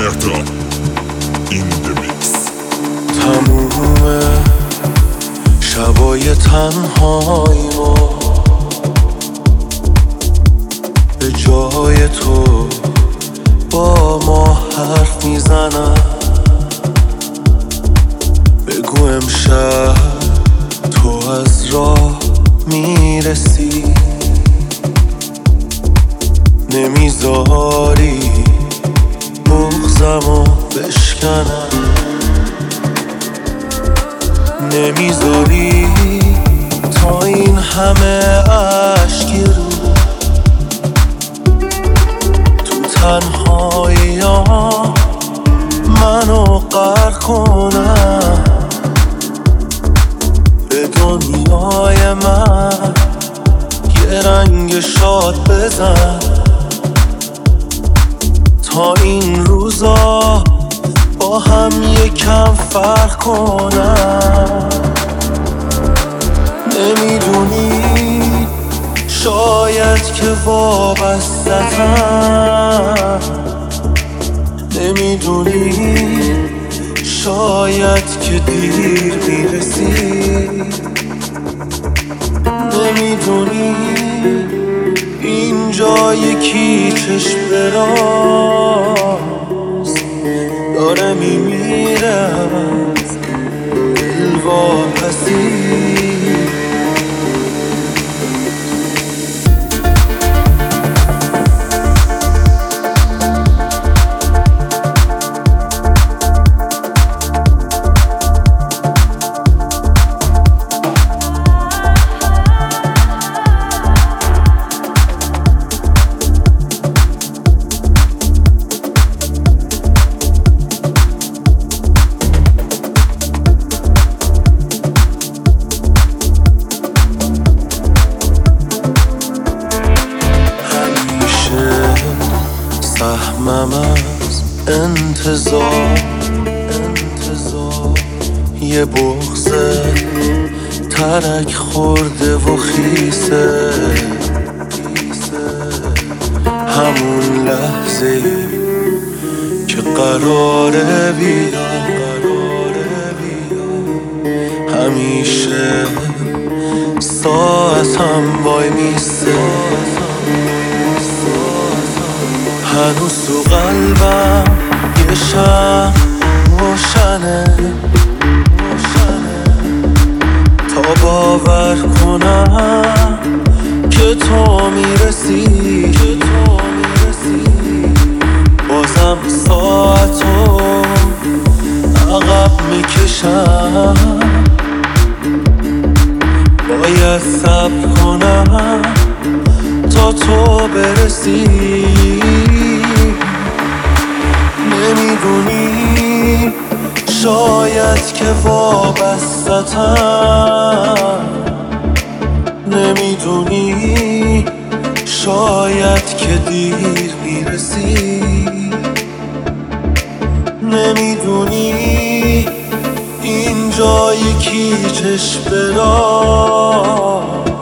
مهرداد این دمیکس. تموم شبای تنهایی ما به جای تو با ما حرف میزنن. بگو امشب تو از راه میرسی، نمیذاری بغضمو بشکنم، نمیذاری تا این همه عشقی رو تو تنهایی ها منو غرق کنم. به دنیای من یه رنگ شاد بزن تا این روزا با هم یکم فرق کنم. نمیدونی شاید که وابسته‌ام، نمیدونی شاید که دیر میرسی، نمیدونی اینجا یکی چشم براز داره میمیره از دلواپسی. سهمم از انتظار یه بغض ترک خورده و خیسه، همون لحظه که قراره بیا همیشه ساعتم وای میسه. هنوز تو قلبم یه شمع روشنه تا باور کنم که تو میرسی. بازم ساعتو عقب میکشم، باید صبر کنم تا تو برسی. نمیدونی شاید که وابسته‌ام، نمیدونی شاید که دیر میرسی، نمیدونی اینجا یکی چشم براز